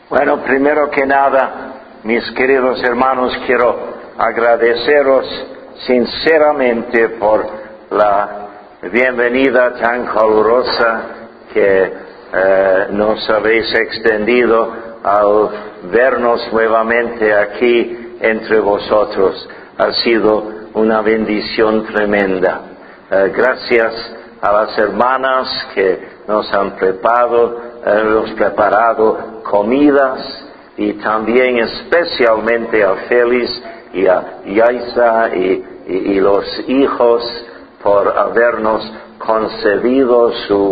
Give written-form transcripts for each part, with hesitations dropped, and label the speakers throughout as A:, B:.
A: Bueno, primero que nada, mis queridos hermanos, quiero agradeceros sinceramente por la bienvenida tan calurosa que nos habéis extendido al vernos nuevamente aquí entre vosotros. Ha sido una bendición tremenda. Gracias a las hermanas que nos han preparado comidas, y también especialmente a Félix y a Yaisa y los hijos por habernos concedido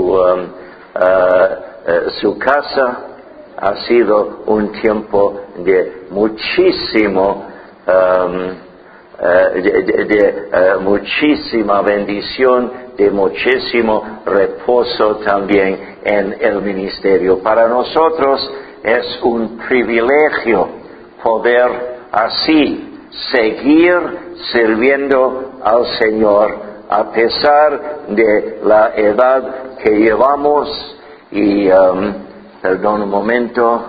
A: su casa. Ha sido un tiempo de muchísima bendición, de muchísimo reposo también en el ministerio. Para nosotros es un privilegio poder así seguir sirviendo al Señor a pesar de la edad que llevamos y perdón un momento,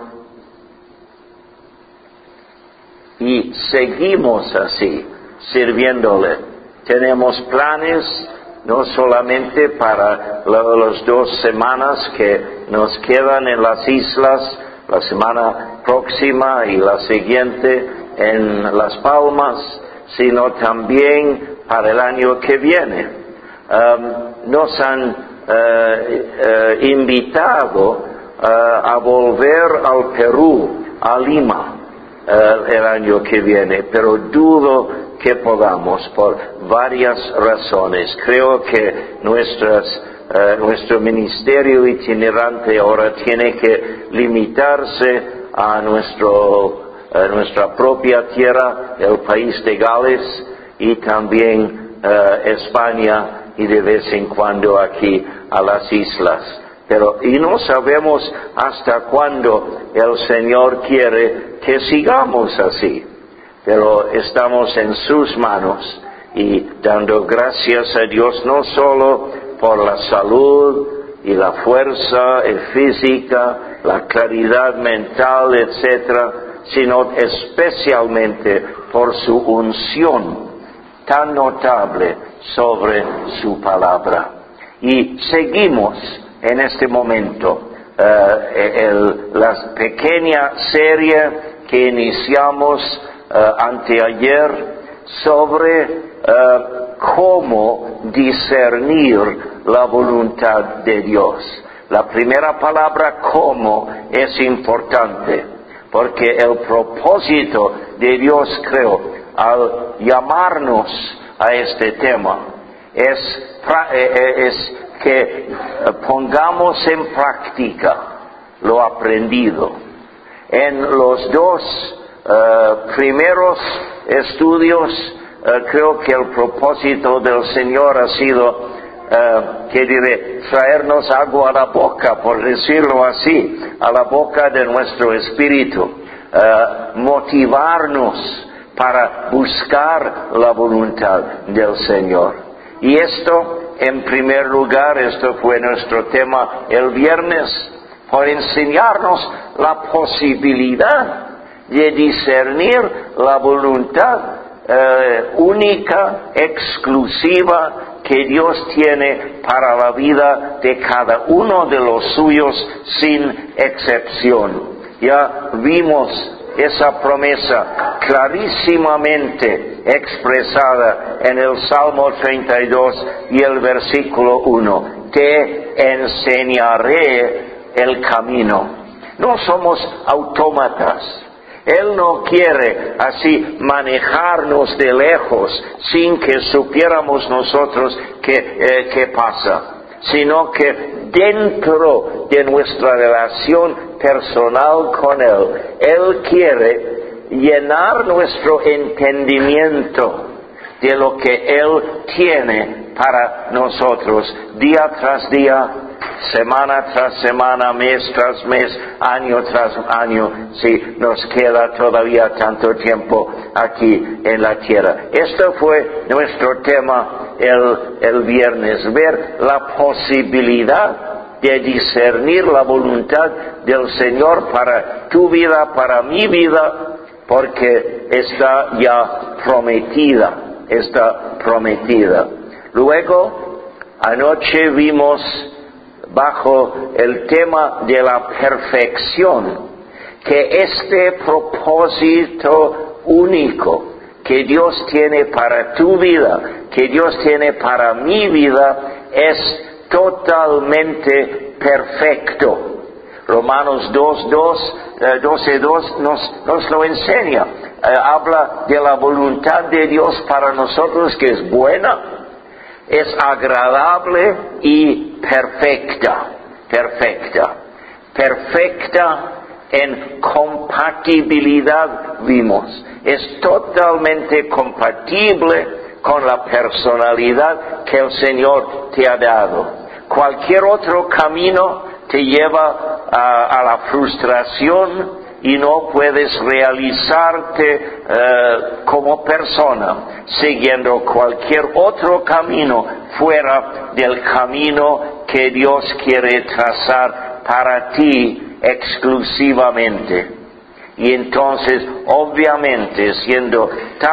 A: y seguimos así sirviéndole. Tenemos planes no solamente para las 2 semanas que nos quedan en las islas, la semana próxima y la siguiente en Las Palmas, sino también para el año que viene. Nos han invitado a volver al Perú, a Lima, el año que viene, pero dudo que podamos por varias razones. Creo que nuestro ministerio itinerante ahora tiene que limitarse a nuestra propia tierra, el país de Gales, y también España, y de vez en cuando aquí a las islas. Y no sabemos hasta cuándo el Señor quiere que sigamos así. Pero estamos en sus manos y dando gracias a Dios no solo por la salud y la fuerza física, la claridad mental, etcétera, sino especialmente por su unción tan notable sobre su palabra. Y seguimos en este momento la pequeña serie que iniciamos anteayer sobre cómo discernir la voluntad de Dios. La primera palabra, cómo, es importante, porque el propósito de Dios, creo, al llamarnos a este tema, es que pongamos en práctica lo aprendido. En los 2 primeros estudios, creo que el propósito del Señor ha sido, traernos agua a la boca, por decirlo así, a la boca de nuestro espíritu, motivarnos para buscar la voluntad del Señor. Y esto, en primer lugar, esto fue nuestro tema el viernes, por enseñarnos la posibilidad de discernir la voluntad única, exclusiva, que Dios tiene para la vida de cada uno de los suyos sin excepción. Ya vimos esa promesa clarísimamente expresada en el Salmo 32 y el versículo 1. Te enseñaré el camino. No somos autómatas. Él no quiere así manejarnos de lejos sin que supiéramos nosotros qué pasa, sino que dentro de nuestra relación personal con Él quiere llenar nuestro entendimiento de lo que Él tiene para nosotros, día tras día, semana tras semana, mes tras mes, año tras año, si nos queda todavía tanto tiempo aquí en la tierra. Esto fue nuestro tema el viernes, ver la posibilidad de discernir la voluntad del Señor para tu vida, para mi vida, porque está ya prometida. Luego, anoche vimos bajo el tema de la perfección, que este propósito único que Dios tiene para tu vida, que Dios tiene para mi vida, es totalmente perfecto. Romanos 12:2 nos lo enseña. Habla de la voluntad de Dios para nosotros, que es buena, es agradable y perfecta en compatibilidad, vimos. Es totalmente compatible con la personalidad que el Señor te ha dado. Cualquier otro camino te lleva a la frustración y no puedes realizarte como persona siguiendo cualquier otro camino fuera del camino que Dios quiere trazar para ti exclusivamente. Y entonces, obviamente, siendo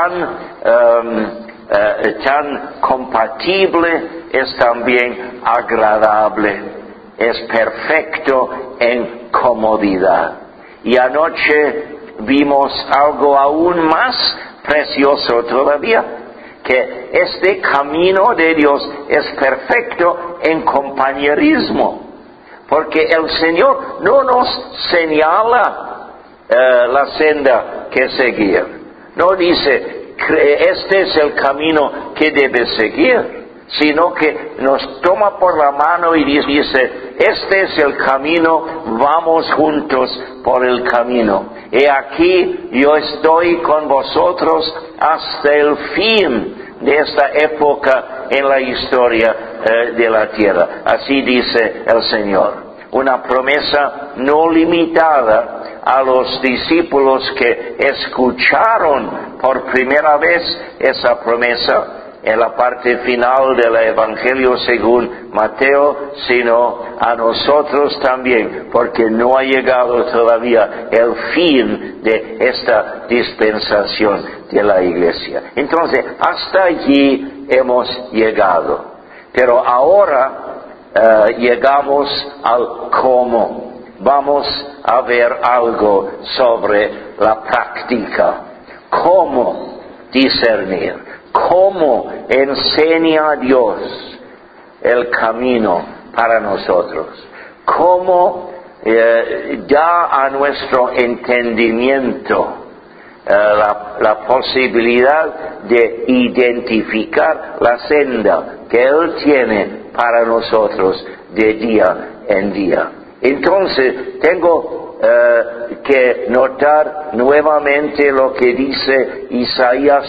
A: tan compatible, es también agradable, es perfecto en comodidad. Y anoche vimos algo aún más precioso todavía, que este camino de Dios es perfecto en compañerismo, porque el Señor no nos señala la senda que seguir. No dice, este es el camino que debes seguir, sino que nos toma por la mano y dice, este es el camino, vamos juntos por el camino. He aquí, yo estoy con vosotros hasta el fin de esta época en la historia de la tierra. Así dice el Señor. Una promesa no limitada a los discípulos que escucharon por primera vez esa promesa en la parte final del Evangelio según Mateo, sino a nosotros también, porque no ha llegado todavía el fin de esta dispensación de la Iglesia. Entonces, hasta allí hemos llegado. Pero ahora llegamos al cómo. Vamos a ver algo sobre la práctica. ¿Cómo discernir? ¿Cómo enseña a Dios el camino para nosotros? ¿Cómo da a nuestro entendimiento la posibilidad de identificar la senda que Él tiene para nosotros de día en día? Entonces, tengo que notar nuevamente lo que dice Isaías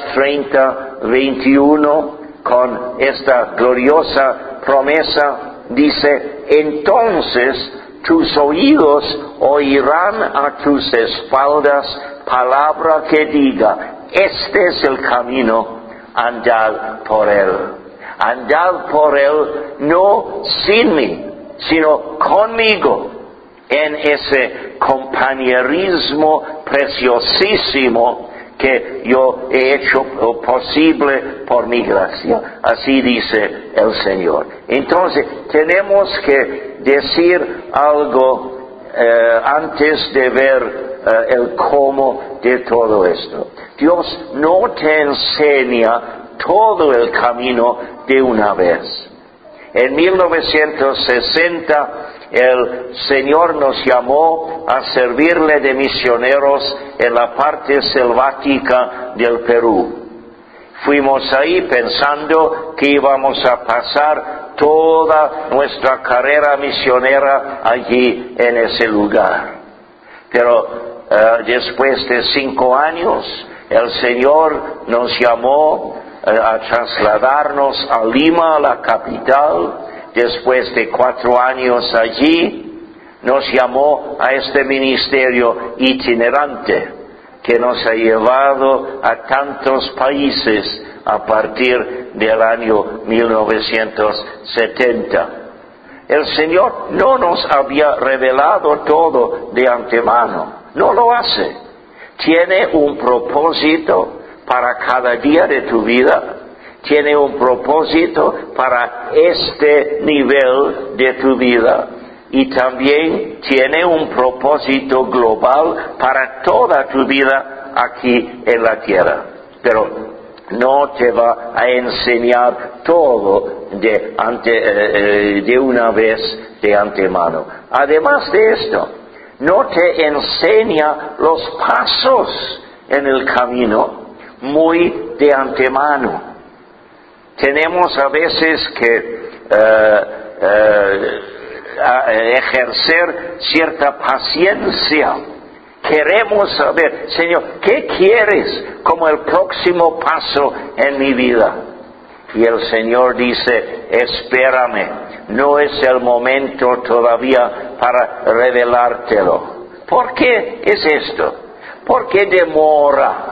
A: 30:21 con esta gloriosa promesa. Dice, entonces tus oídos oirán a tus espaldas palabra que diga, este es el camino, andad por él. Andad por él, no sin mí, sino conmigo, en ese compañerismo preciosísimo que yo he hecho posible por mi gracia. Así dice el Señor. Entonces, tenemos que decir algo antes de ver el cómo de todo esto. Dios no te enseña todo el camino de una vez. En 1960, el Señor nos llamó a servirle de misioneros en la parte selvática del Perú. Fuimos ahí pensando que íbamos a pasar toda nuestra carrera misionera allí en ese lugar. Pero después de 5 años, el Señor nos llamó a trasladarnos a Lima, la capital. Después de 4 años allí, nos llamó a este ministerio itinerante que nos ha llevado a tantos países a partir del año 1970. El Señor no nos había revelado todo de antemano. No lo hace. Tiene un propósito para cada día de tu vida. Tiene un propósito para este nivel de tu vida. Y también tiene un propósito global para toda tu vida aquí en la tierra. Pero no te va a enseñar todo de una vez de antemano. Además de esto, no te enseña los pasos en el camino muy de antemano. Tenemos a veces que ejercer cierta paciencia. Queremos saber, Señor, ¿qué quieres como el próximo paso en mi vida? Y el Señor dice, espérame, no es el momento todavía para revelártelo. ¿Por qué es esto? ¿Por qué demora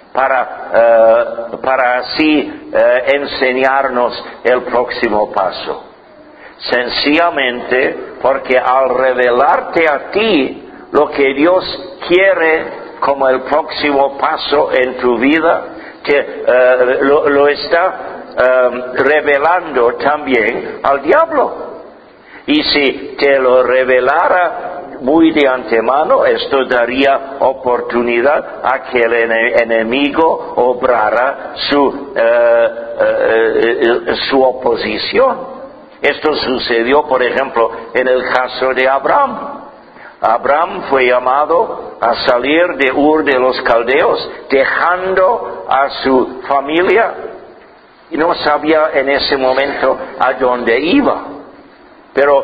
A: para así enseñarnos el próximo paso? Sencillamente porque al revelarte a ti lo que Dios quiere como el próximo paso en tu vida, lo está revelando también al diablo. Y si te lo revelara muy de antemano, esto daría oportunidad a que el enemigo obrara su oposición. Esto sucedió, por ejemplo, en el caso de Abraham. Abraham fue llamado a salir de Ur de los Caldeos, dejando a su familia, y no sabía en ese momento a dónde iba. Pero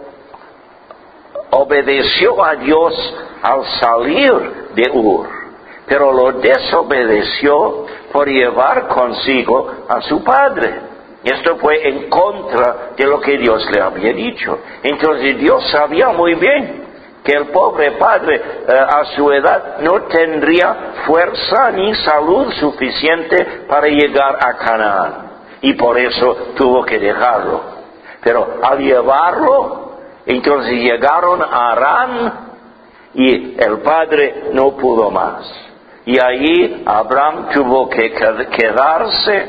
A: obedeció a Dios al salir de Ur, pero lo desobedeció por llevar consigo a su padre. Esto fue en contra de lo que Dios le había dicho. Entonces Dios sabía muy bien que el pobre padre a su edad no tendría fuerza ni salud suficiente para llegar a Canaán. Y por eso tuvo que dejarlo. Pero al llevarlo, entonces llegaron a Harán y el padre no pudo más. Y allí Abraham tuvo que quedarse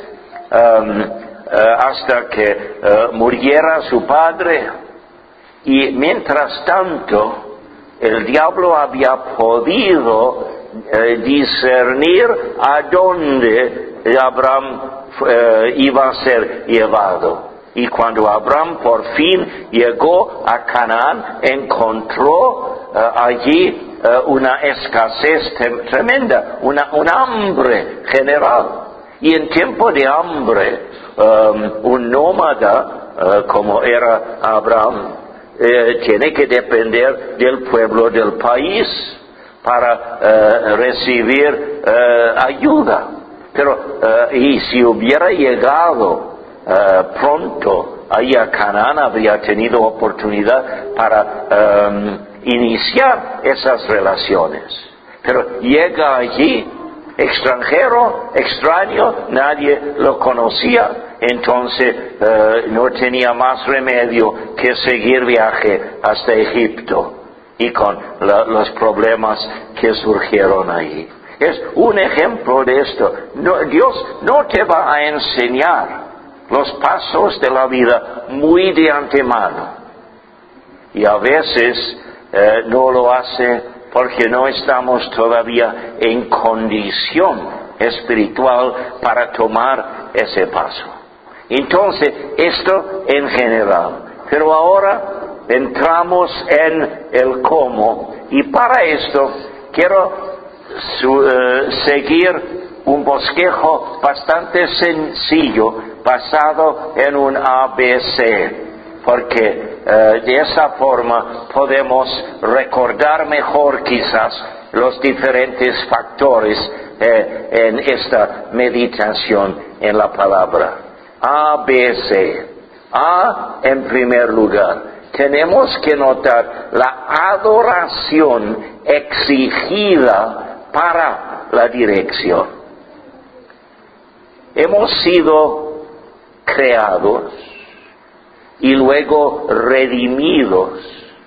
A: hasta que muriera su padre. Y mientras tanto, el diablo había podido discernir a dónde Abraham iba a ser llevado. Y cuando Abraham por fin llegó a Canaán, encontró allí una escasez tremenda, un hambre general. Y en tiempo de hambre, un nómada, como era Abraham, tiene que depender del pueblo del país para recibir ayuda. Pero, y si hubiera llegado pronto ahí a Canaán, habría tenido oportunidad para iniciar esas relaciones. Pero llega allí, extranjero, extraño, nadie lo conocía. Entonces no tenía más remedio que seguir viaje hasta Egipto y con los problemas que surgieron ahí. Es un ejemplo de esto. Dios no te va a enseñar los pasos de la vida muy de antemano. Y a veces no lo hace porque no estamos todavía en condición espiritual para tomar ese paso. Entonces, esto en general. Pero ahora entramos en el cómo. Y para esto quiero seguir un bosquejo bastante sencillo basado en un ABC. Porque de esa forma podemos recordar mejor quizás los diferentes factores en esta meditación en la palabra. A, B, C. A, en primer lugar, tenemos que notar la adoración exigida para la dirección. Hemos sido creados y luego redimidos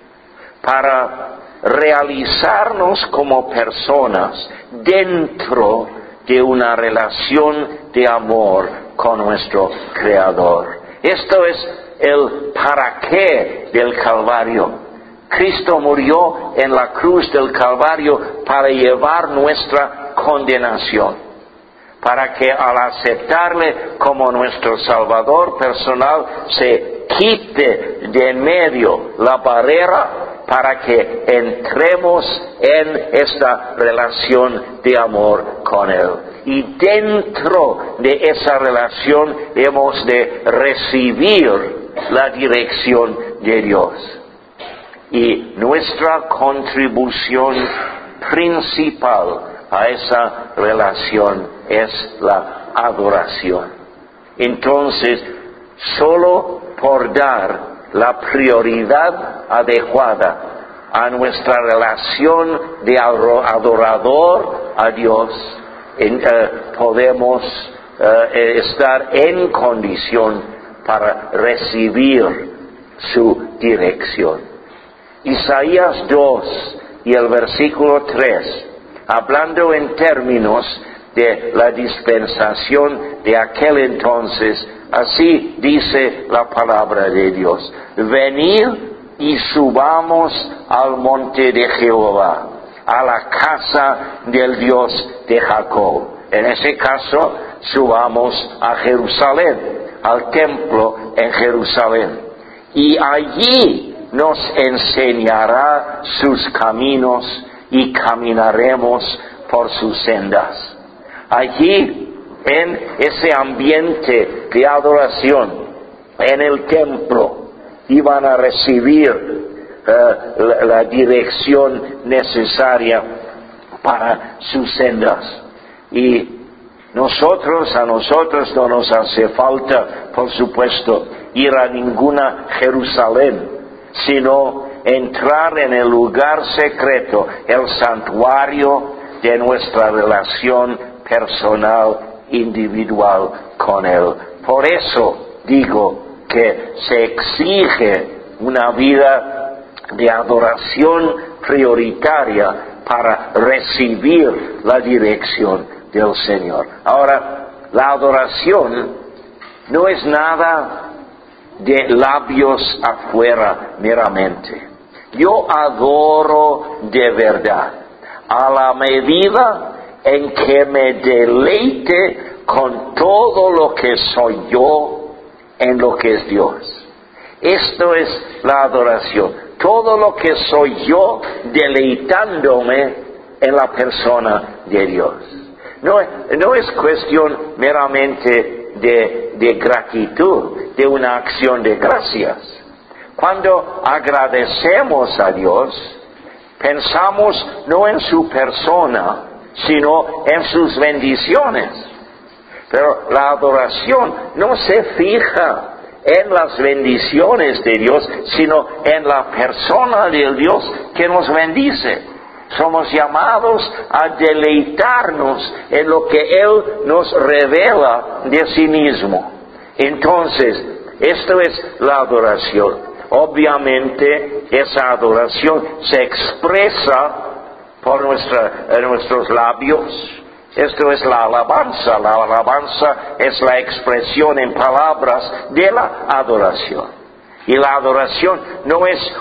A: para realizarnos como personas dentro de una relación de amor con nuestro Creador. Esto es el para qué del Calvario. Cristo murió en la cruz del Calvario para llevar nuestra condenación, para que al aceptarle como nuestro Salvador personal se quite de en medio la barrera para que entremos en esta relación de amor con Él. Y dentro de esa relación hemos de recibir la dirección de Dios. Y nuestra contribución principal a esa relación es la adoración. Entonces, solo por dar la prioridad adecuada a nuestra relación de adorador a Dios, podemos estar en condición para recibir su dirección. Isaías 2 y el versículo 3, hablando en términos de la dispensación de aquel entonces, así dice la palabra de Dios: venid y subamos al monte de Jehová, a la casa del Dios de Jacob. En ese caso, subamos a Jerusalén, al templo en Jerusalén. Y allí nos enseñará sus caminos y caminaremos por sus sendas. Allí, en ese ambiente de adoración, en el templo, iban a recibir la dirección necesaria para sus sendas. Y a nosotros no nos hace falta, por supuesto, ir a ninguna Jerusalén, sino entrar en el lugar secreto, el santuario de nuestra relación personal, individual con Él. Por eso digo que se exige una vida de adoración prioritaria para recibir la dirección del Señor. Ahora, la adoración no es nada de labios afuera meramente. Yo adoro de verdad, a la medida en que me deleite con todo lo que soy yo en lo que es Dios. Esto es la adoración. Todo lo que soy yo deleitándome en la persona de Dios. No es cuestión meramente de gratitud, de una acción de gracias. Cuando agradecemos a Dios, pensamos no en su persona, sino en sus bendiciones. Pero la adoración no se fija en las bendiciones de Dios, sino en la persona del Dios que nos bendice. Somos llamados a deleitarnos en lo que Él nos revela de sí mismo. Entonces, esto es la adoración. Obviamente, esa adoración se expresa por nuestros labios. Esto es la alabanza. La alabanza es la expresión en palabras de la adoración. Y la adoración no es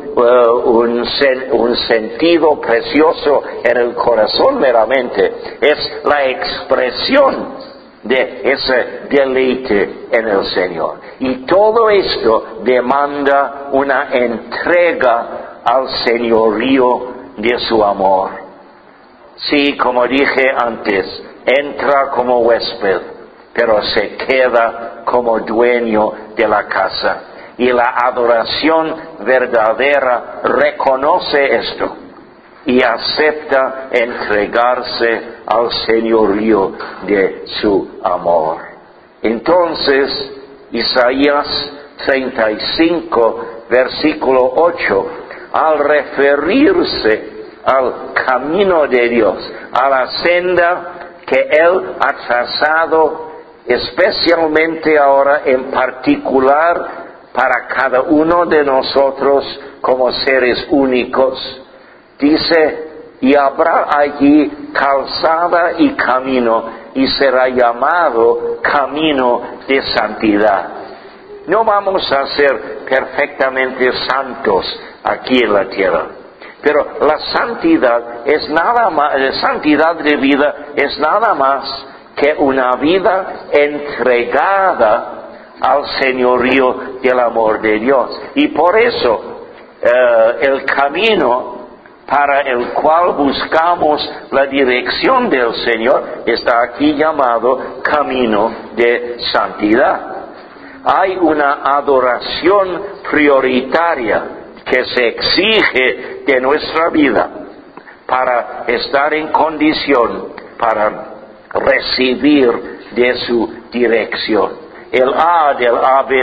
A: un sentido precioso en el corazón meramente, es la expresión de ese deleite en el Señor. Y todo esto demanda una entrega al señorío de su amor. Sí, como dije antes, entra como huésped, pero se queda como dueño de la casa. Y la adoración verdadera reconoce esto y acepta entregarse al señorío de su amor. Entonces, Isaías 35, versículo 8, al referirse al camino de Dios, a la senda que Él ha trazado, especialmente ahora en particular para cada uno de nosotros como seres únicos. Dice, y habrá allí calzada y camino, y será llamado camino de santidad. No vamos a ser perfectamente santos aquí en la tierra, pero la santidad es nada más, la santidad de vida es nada más que una vida entregada al señorío del amor de Dios. Y por eso el camino para el cual buscamos la dirección del Señor está aquí llamado camino de santidad. Hay una adoración prioritaria que se exige de nuestra vida para estar en condición para recibir de su dirección. El A del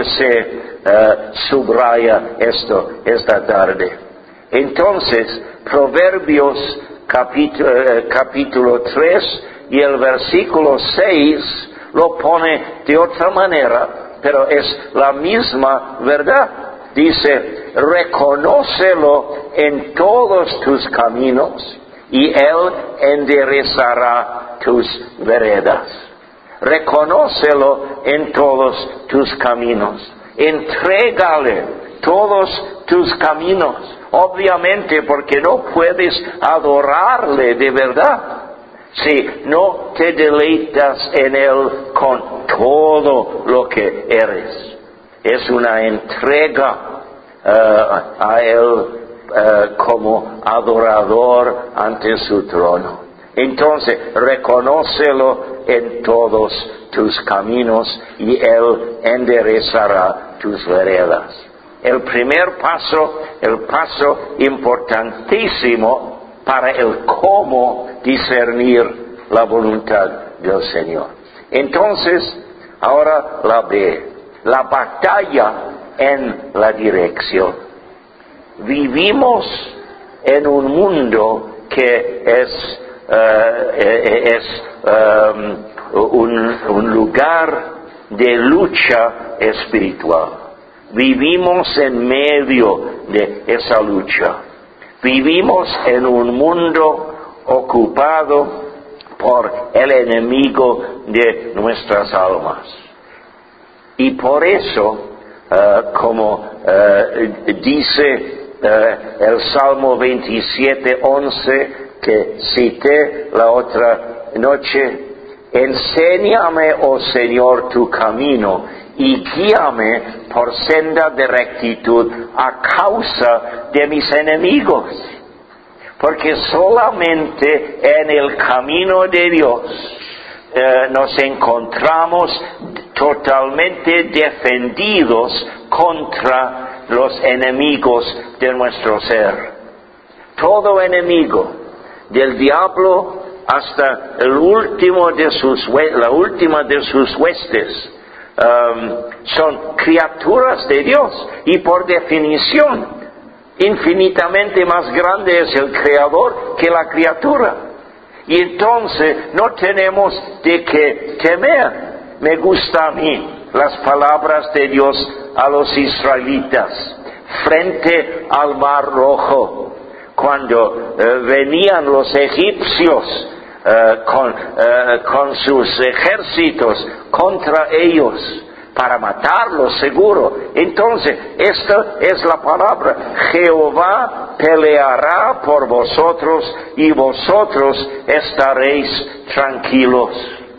A: ABC subraya esto esta tarde. Entonces, Proverbios capítulo 3 y el versículo 6 lo pone de otra manera, pero es la misma verdad. Dice, reconócelo en todos tus caminos y Él enderezará tus veredas. Reconócelo en todos tus caminos. Entrégale todos tus caminos. Obviamente porque no puedes adorarle de verdad si no te deleitas en Él con todo lo que eres. Es una entrega a Él como adorador ante su trono. Entonces, reconócelo en todos tus caminos y Él enderezará tus veredas. El primer paso, el paso importantísimo para el cómo discernir la voluntad del Señor. Entonces, ahora la B, la batalla en la dirección. Vivimos en un mundo que es un lugar de lucha espiritual. Vivimos en medio de esa lucha. Vivimos en un mundo ocupado por el enemigo de nuestras almas. Y por eso, como dice el Salmo 27:11 que cité la otra noche, enséñame, oh Señor, tu camino y guíame por senda de rectitud a causa de mis enemigos. Porque solamente en el camino de Dios nos encontramos totalmente defendidos contra los enemigos de nuestro ser. Todo enemigo, del diablo hasta la última de sus huestes, son criaturas de Dios y por definición infinitamente más grande es el Creador que la criatura. Y entonces no tenemos de qué temer. Me gusta a mí las palabras de Dios a los israelitas frente al Mar Rojo, cuando venían los egipcios con sus ejércitos contra ellos para matarlos seguro. Entonces, esta es la palabra: Jehová peleará por vosotros y vosotros estaréis tranquilos.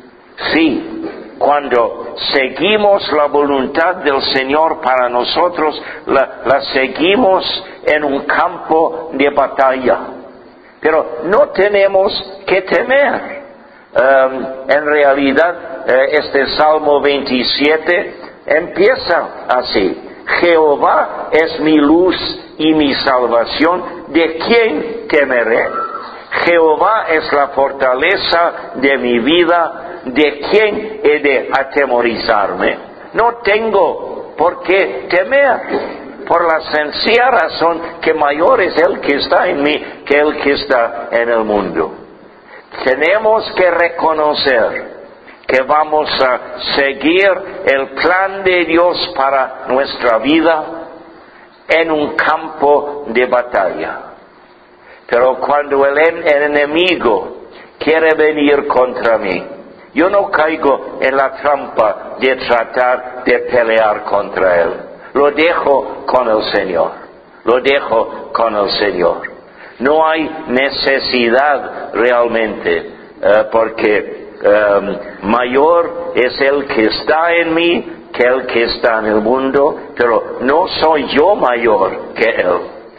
A: Sí, cuando seguimos la voluntad del Señor para nosotros, la seguimos en un campo de batalla. Pero no tenemos que temer. En realidad, este Salmo 27 empieza así: Jehová es mi luz y mi salvación, ¿de quién temeré? Jehová es la fortaleza de mi vida, ¿de quién he de atemorizarme? No tengo por qué temer, por la sencilla razón que mayor es el que está en mí que el que está en el mundo. Tenemos que reconocer que vamos a seguir el plan de Dios para nuestra vida en un campo de batalla. Pero cuando el enemigo quiere venir contra mí, yo no caigo en la trampa de tratar de pelear contra él. Lo dejo con el Señor. Lo dejo con el Señor. No hay necesidad realmente, porque mayor es el que está en mí que el que está en el mundo, pero no soy yo mayor que él.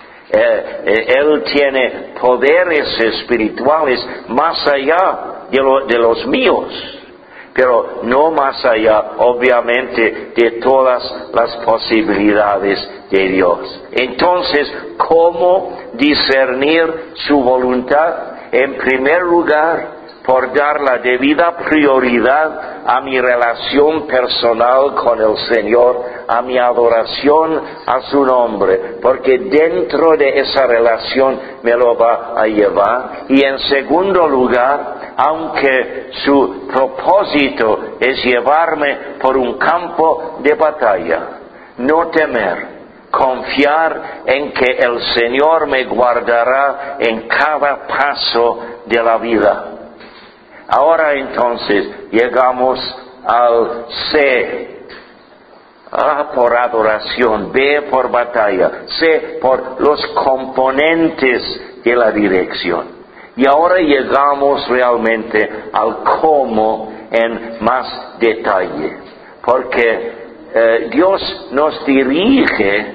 A: Él tiene poderes espirituales más allá de los míos, pero no más allá, obviamente, de todas las posibilidades de Dios. Entonces, ¿cómo discernir su voluntad? En primer lugar, por dar la debida prioridad a mi relación personal con el Señor, a mi adoración a su nombre, porque dentro de esa relación me lo va a llevar. Y en segundo lugar, aunque su propósito es llevarme por un campo de batalla, no temer, confiar en que el Señor me guardará en cada paso de la vida. Ahora entonces llegamos al C. A por adoración, B por batalla, C por los componentes de la dirección. Y ahora llegamos realmente al cómo en más detalle. Porque Dios nos dirige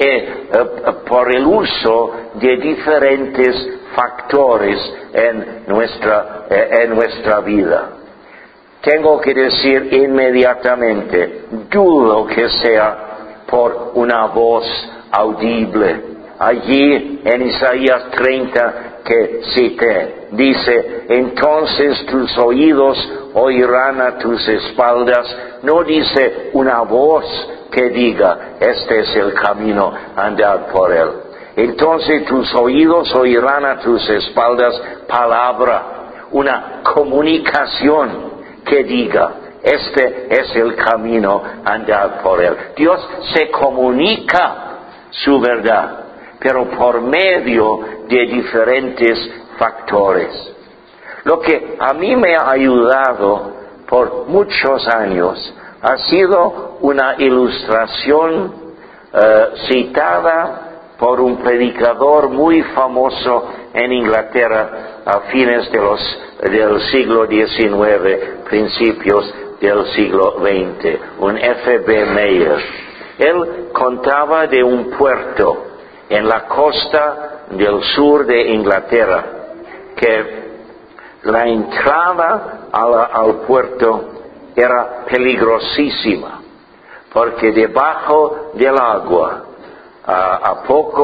A: por el uso de diferentes factores en nuestra vida. Tengo que decir inmediatamente, dudo que sea por una voz audible. Allí en Isaías 30 que cité, dice, entonces tus oídos oirán a tus espaldas. No dice una voz que diga, este es el camino, andad por él. Entonces tus oídos oirán a tus espaldas palabra, una comunicación que diga, este es el camino, andad por él. Dios se comunica su verdad, pero por medio de diferentes factores. Lo que a mí me ha ayudado por muchos años ha sido una ilustración citada por un predicador muy famoso en Inglaterra a fines del siglo XIX, principios del siglo XX, un F.B. Meyer. Él contaba de un puerto en la costa del sur de Inglaterra, que la entrada al puerto era peligrosísima, porque debajo del agua, a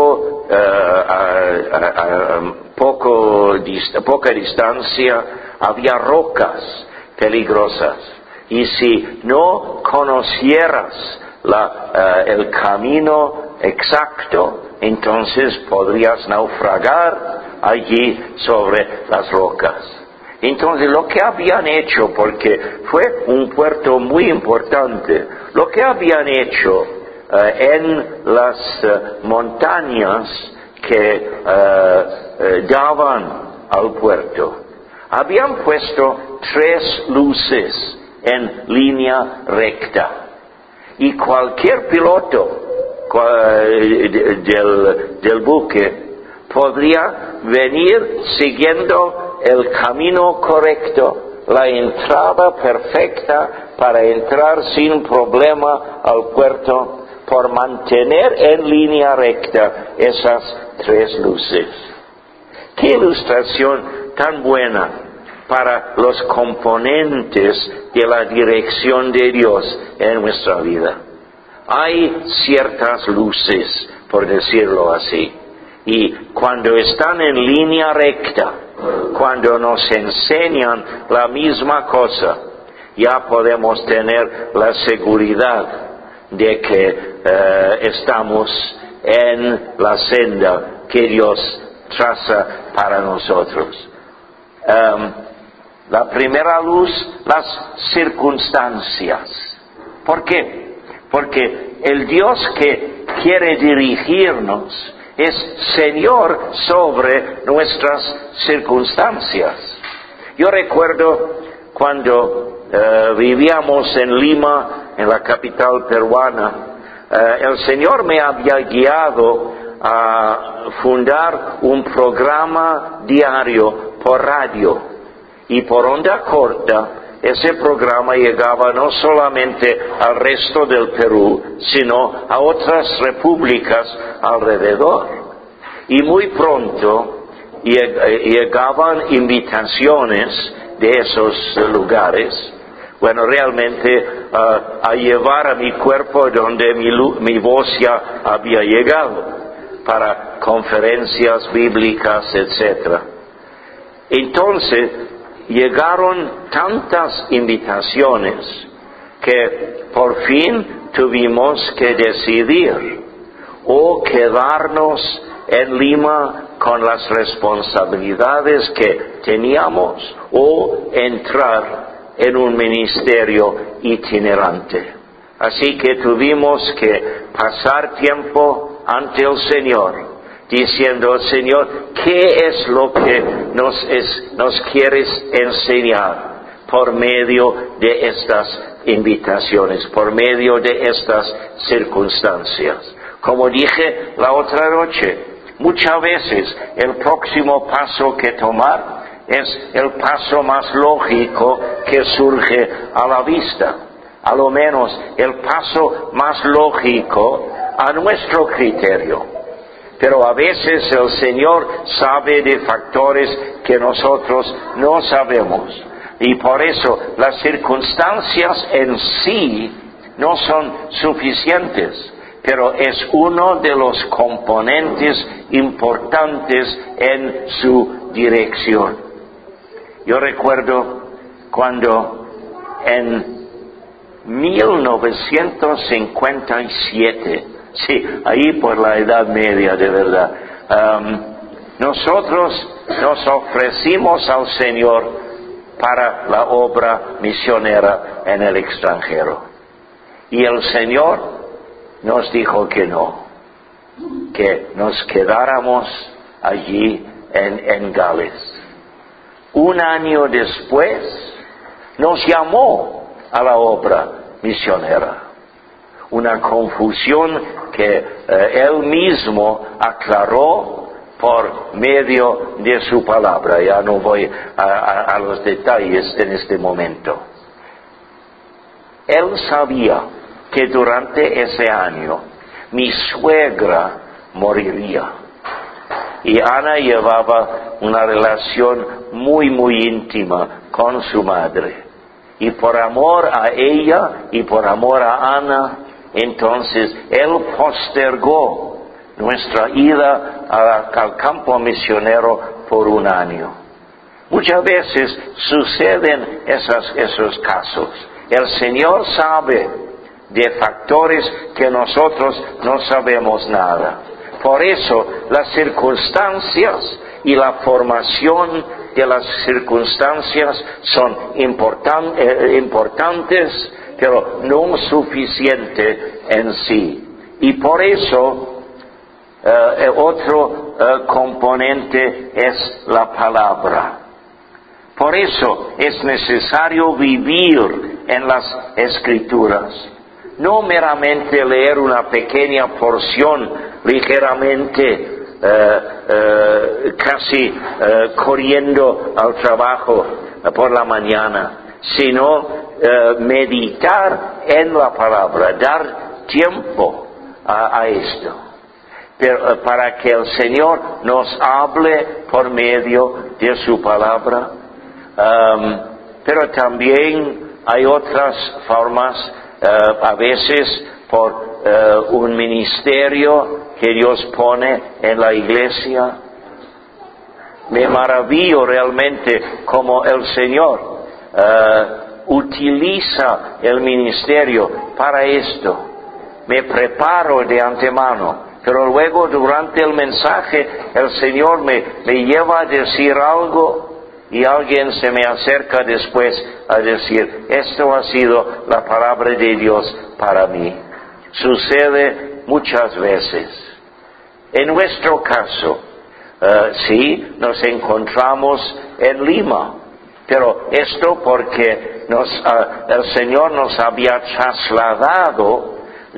A: poca distancia, había rocas peligrosas. Y si no conocieras el camino exacto, entonces podrías naufragar allí sobre las rocas. Entonces lo que habían hecho, porque fue un puerto muy importante, lo que habían hecho en las montañas que daban al puerto, habían puesto 3 luces en línea recta, y cualquier piloto del buque podría venir siguiendo el camino correcto, la entrada perfecta para entrar sin problema al puerto, por mantener en línea recta esas 3 luces. ¡Qué ilustración tan buena para los componentes de la dirección de Dios en nuestra vida! Hay ciertas luces, por decirlo así, y cuando están en línea recta, cuando nos enseñan la misma cosa, ya podemos tener la seguridad de que estamos en la senda que Dios traza para nosotros. La primera luz, las circunstancias. ¿Por qué? Porque el Dios que quiere dirigirnos es Señor sobre nuestras circunstancias. Yo recuerdo cuando vivíamos en Lima, en la capital peruana, el Señor me había guiado a fundar un programa diario por radio. Y por onda corta, ese programa llegaba no solamente al resto del Perú, sino a otras repúblicas alrededor. Y muy pronto llegaban invitaciones de esos lugares, bueno, realmente a llevar a mi cuerpo donde mi voz ya había llegado, para conferencias bíblicas, etc. Entonces, llegaron tantas invitaciones que por fin tuvimos que decidir o quedarnos en Lima con las responsabilidades que teníamos o entrar en un ministerio itinerante. Así que tuvimos que pasar tiempo ante el Señor, diciendo: Señor, ¿qué es lo que nos quieres enseñar por medio de estas invitaciones, por medio de estas circunstancias? Como dije la otra noche, muchas veces el próximo paso que tomar es el paso más lógico que surge a la vista, a lo menos el paso más lógico a nuestro criterio. Pero a veces el Señor sabe de factores que nosotros no sabemos. Y por eso las circunstancias en sí no son suficientes, pero es uno de los componentes importantes en su dirección. Yo recuerdo cuando en 1957, sí, ahí por la Edad Media, de verdad, nosotros nos ofrecimos al Señor para la obra misionera en el extranjero. Y el Señor nos dijo que no, que nos quedáramos allí en Gales. Un año después nos llamó a la obra misionera. Una confusión que él mismo aclaró por medio de su palabra. Ya no voy a los detalles en este momento. Él sabía que durante ese año mi suegra moriría. Y Ana llevaba una relación muy, muy íntima con su madre. Y por amor a ella y por amor a Ana, entonces él postergó nuestra ida al campo misionero por un año. Muchas veces suceden esos casos. El Señor sabe de factores que nosotros no sabemos nada. Por eso las circunstancias y la formación de las circunstancias son importantes, pero no suficiente en sí. Y por eso otro componente es la palabra. Por eso es necesario vivir en las Escrituras. No meramente leer una pequeña porción ligeramente, casi corriendo al trabajo por la mañana, sino meditar en la palabra, dar tiempo a esto, pero, para que el Señor nos hable por medio de su palabra. Pero también hay otras formas, a veces por un ministerio que Dios pone en la iglesia. Me maravillo realmente cómo el Señor utiliza el ministerio para esto. Me preparo de antemano, pero luego durante el mensaje el Señor me lleva a decir algo y alguien se me acerca después a decir, esto ha sido la palabra de Dios para mí. Sucede muchas veces. En nuestro caso, sí, nos encontramos en Lima, pero esto porque el Señor nos había trasladado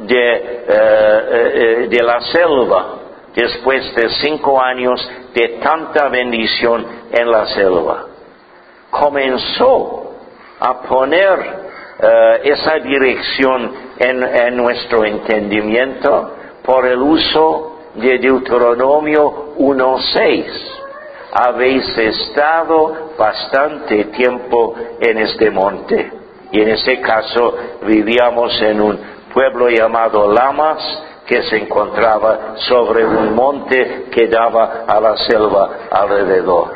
A: de la selva, después de 5 años de tanta bendición en la selva. Comenzó a poner esa dirección en nuestro entendimiento por el uso de Deuteronomio 1:6. Habéis estado bastante tiempo en este monte. Y en ese caso vivíamos en un pueblo llamado Lamas, que se encontraba sobre un monte que daba a la selva alrededor.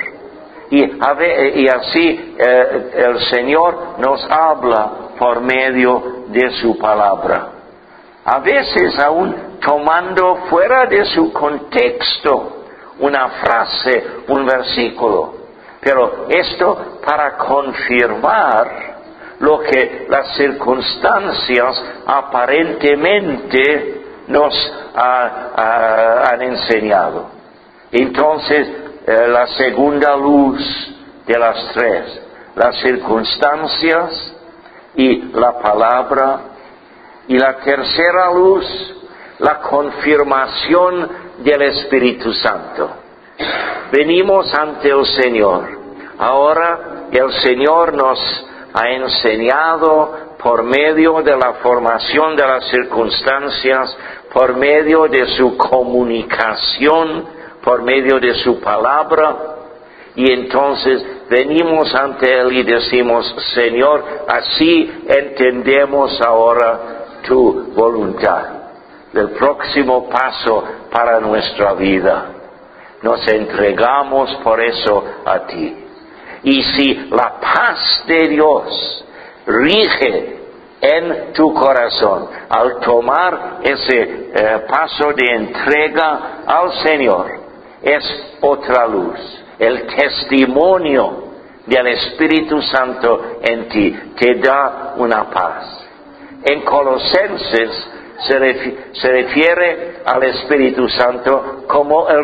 A: Y así el Señor nos habla por medio de su palabra. A veces aún tomando fuera de su contexto una frase, un versículo. Pero esto para confirmar lo que las circunstancias aparentemente nos han enseñado. Entonces, la segunda luz de las 3, las circunstancias y la palabra, y la tercera luz, la confirmación del Espíritu Santo. Venimos ante el Señor. Ahora el Señor nos ha enseñado por medio de la formación de las circunstancias, por medio de su comunicación, por medio de su palabra, y entonces venimos ante Él y decimos, Señor, así entendemos ahora tu voluntad, el próximo paso para nuestra vida. Nos entregamos por eso a ti. Y si la paz de Dios rige en tu corazón al tomar ese paso de entrega al Señor, es otra luz, el testimonio del Espíritu Santo en ti te da una paz. En Colosenses se refiere al Espíritu Santo como el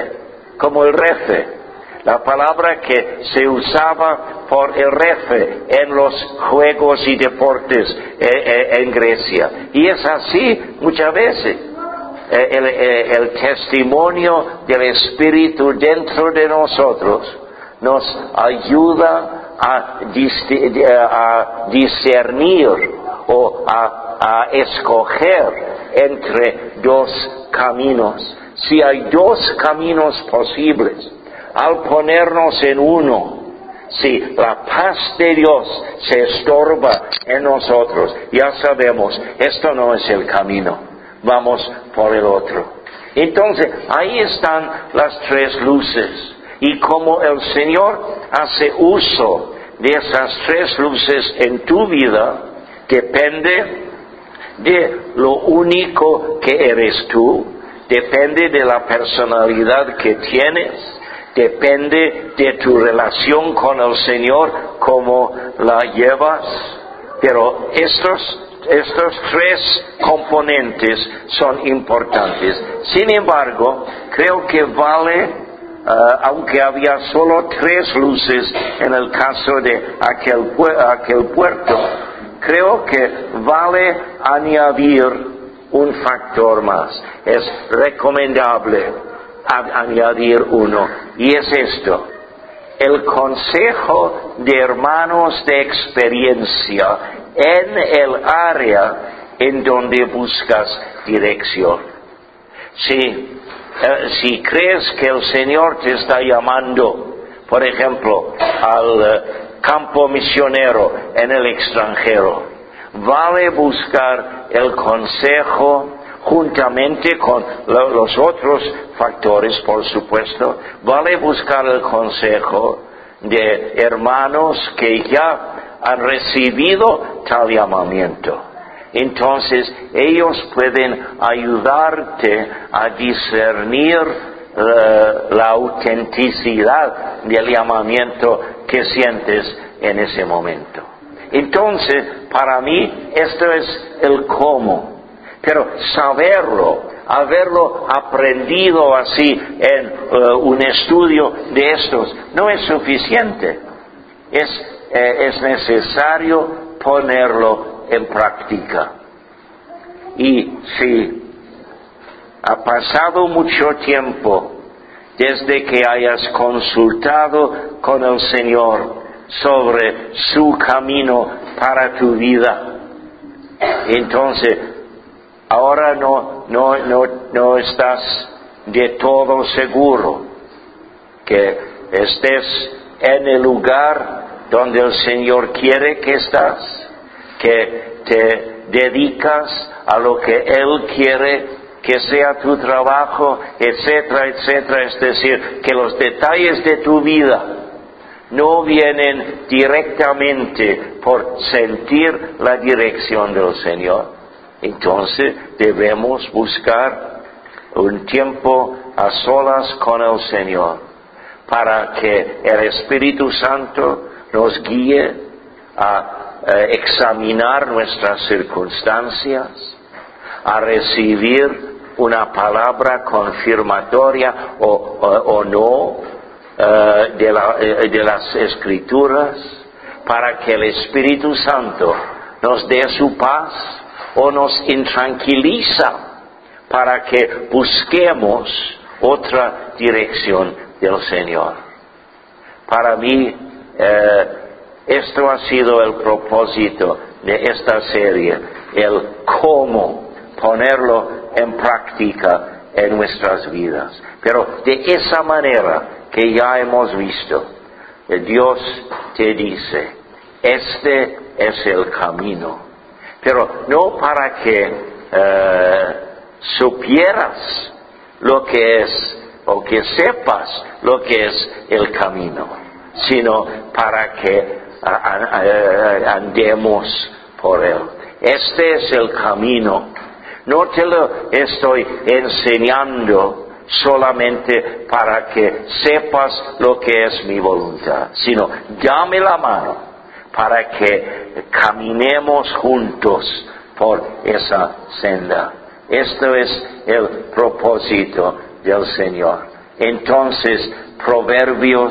A: refe, la palabra que se usaba por el refe en los juegos y deportes en Grecia. Y es así muchas veces. El testimonio del Espíritu dentro de nosotros nos ayuda a discernir o a escoger entre 2 caminos. Si hay 2 caminos posibles, al ponernos en uno, si la paz de Dios se estorba en nosotros, ya sabemos, esto no es el camino, vamos por el otro. Entonces, ahí están las 3 luces. Y como el Señor hace uso de esas 3 luces en tu vida, depende de lo único que eres tú, depende de la personalidad que tienes, depende de tu relación con el Señor, cómo la llevas. Pero estos 3 componentes son importantes. Sin embargo, creo que vale, aunque había solo 3 luces en el caso de aquel puerto, creo que vale añadir un factor más. Es recomendable añadir uno, y es esto: el consejo de hermanos de experiencia en el área en donde buscas dirección. Si crees que el Señor te está llamando, por ejemplo, al campo misionero en el extranjero, vale buscar el consejo juntamente con los otros factores, por supuesto. Vale buscar el consejo de hermanos que ya han recibido tal llamamiento. Entonces, ellos pueden ayudarte a discernir la autenticidad del llamamiento que sientes en ese momento. Entonces, para mí, esto es el cómo. Pero saberlo, haberlo aprendido así en un estudio de estos, no es suficiente. Es necesario ponerlo en práctica. Y si ha pasado mucho tiempo desde que hayas consultado con el Señor sobre su camino para tu vida, entonces ahora no estás de todo seguro que estés en el lugar donde el Señor quiere que estás, que te dedicas a lo que Él quiere que sea tu trabajo, etcétera, etcétera. Es decir, que los detalles de tu vida no vienen directamente por sentir la dirección del Señor. Entonces debemos buscar un tiempo a solas con el Señor para que el Espíritu Santo nos guíe a examinar nuestras circunstancias, a recibir una palabra confirmatoria o no de las Escrituras, para que el Espíritu Santo nos dé su paz o nos intranquiliza para que busquemos otra dirección del Señor. Para mí, esto ha sido el propósito de esta serie, el cómo ponerlo en práctica en nuestras vidas. Pero de esa manera que ya hemos visto, Dios te dice, este es el camino. Pero no para que supieras lo que es, o que sepas lo que es el camino, sino para que andemos por él. Este es el camino. No te lo estoy enseñando solamente para que sepas lo que es mi voluntad, sino dame la mano para que caminemos juntos por esa senda. Esto es el propósito del Señor. Entonces, Proverbios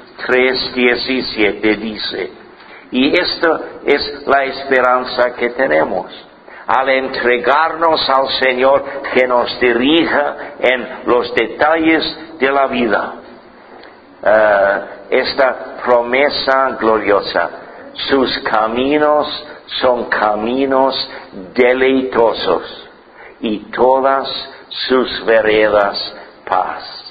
A: 3:17 dice, y esta es la esperanza que tenemos, al entregarnos al Señor que nos dirija en los detalles de la vida. Esta promesa gloriosa, sus caminos son caminos deleitosos y todas sus veredas paz.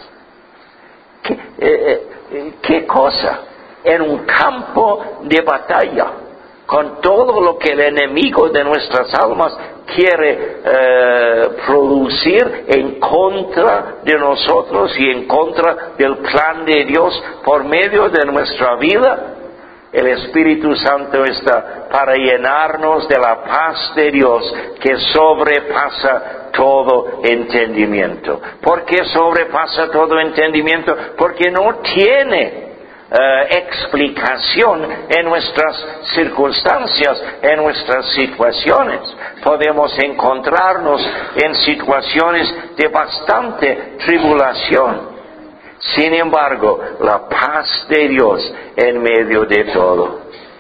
A: ¿Qué cosa? En un campo de batalla, con todo lo que el enemigo de nuestras almas quiere producir en contra de nosotros y en contra del plan de Dios por medio de nuestra vida, el Espíritu Santo está para llenarnos de la paz de Dios que sobrepasa todo entendimiento. ¿Por qué sobrepasa todo entendimiento? Porque no tiene explicación en nuestras circunstancias, en nuestras situaciones. Podemos encontrarnos en situaciones de bastante tribulación. Sin embargo, la paz de Dios en medio de todo.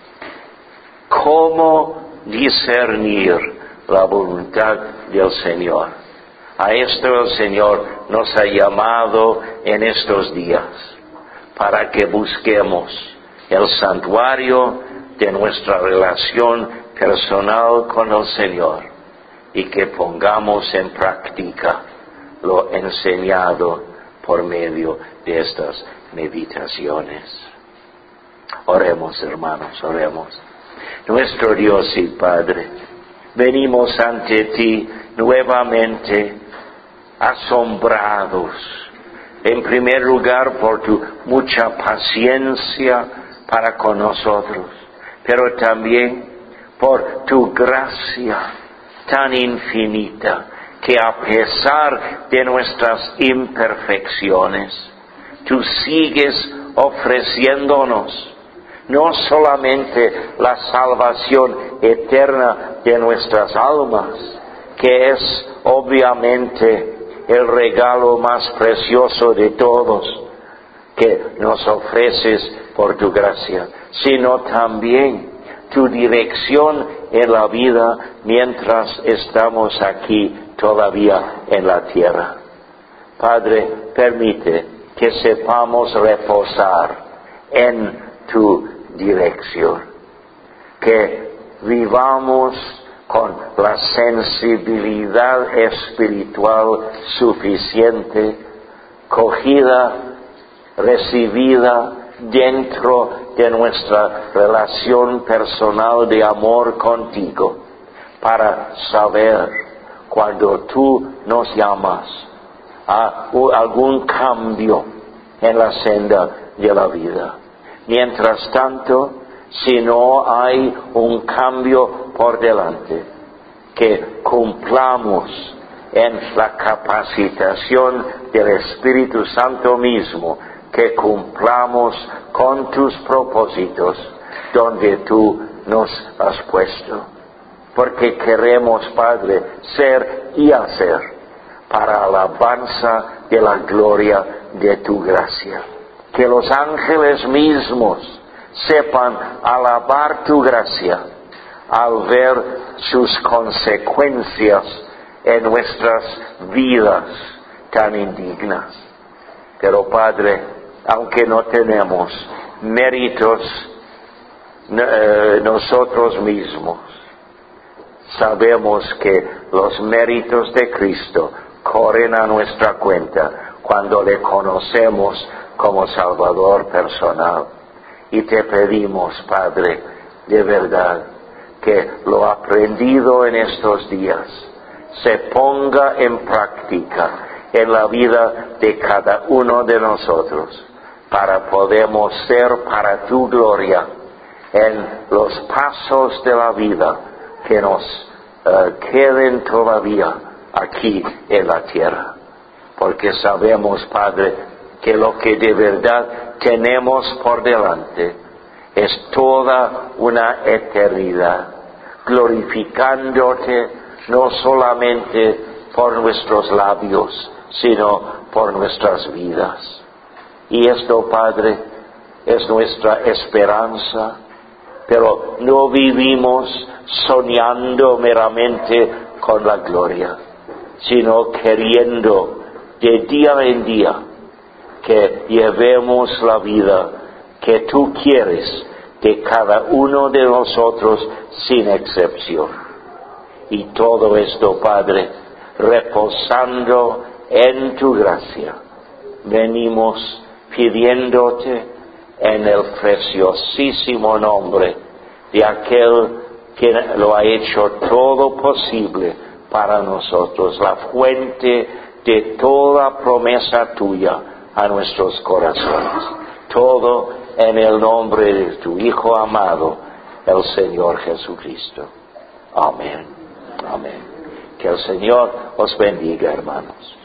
A: ¿Cómo discernir la voluntad del Señor? A esto el Señor nos ha llamado en estos días, para que busquemos el santuario de nuestra relación personal con el Señor y que pongamos en práctica lo enseñado por medio de estas meditaciones. Oremos, hermanos, oremos. Nuestro Dios y Padre, venimos ante ti nuevamente asombrados, en primer lugar por tu mucha paciencia para con nosotros, pero también por tu gracia tan infinita que a pesar de nuestras imperfecciones, tú sigues ofreciéndonos no solamente la salvación eterna de nuestras almas, que es obviamente el regalo más precioso de todos que nos ofreces por tu gracia, sino también tu dirección en la vida mientras estamos aquí todavía en la tierra. Padre, permite que sepamos reposar en tu dirección, que vivamos con la sensibilidad espiritual suficiente, cogida, recibida dentro de nuestra relación personal de amor contigo, para saber cuando tú nos llamas a algún cambio en la senda de la vida. Mientras tanto, si no hay un cambio por delante, que cumplamos en la capacitación del Espíritu Santo mismo, que cumplamos con tus propósitos donde tú nos has puesto. Porque queremos, Padre, ser y hacer para alabanza de la gloria de tu gracia. Que los ángeles mismos sepan alabar tu gracia al ver sus consecuencias en nuestras vidas tan indignas. Pero Padre, aunque no tenemos méritos nosotros mismos, sabemos que los méritos de Cristo corren a nuestra cuenta cuando le conocemos como Salvador personal. Y te pedimos, Padre, de verdad, que lo aprendido en estos días se ponga en práctica en la vida de cada uno de nosotros, para podamos ser para tu gloria en los pasos de la vida que nos queden todavía aquí en la tierra. Porque sabemos, Padre, que lo que de verdad tenemos por delante es toda una eternidad, glorificándote no solamente por nuestros labios, sino por nuestras vidas. Y esto, Padre, es nuestra esperanza, pero no vivimos soñando meramente con la gloria, sino queriendo de día en día que llevemos la vida que tú quieres de cada uno de nosotros sin excepción. Y todo esto, Padre, reposando en tu gracia, venimos pidiéndote en el preciosísimo nombre de aquel que lo ha hecho todo posible para nosotros, la fuente de toda promesa tuya a nuestros corazones. Todo en el nombre de tu Hijo amado, el Señor Jesucristo. Amén. Amén. Que el Señor os bendiga, hermanos.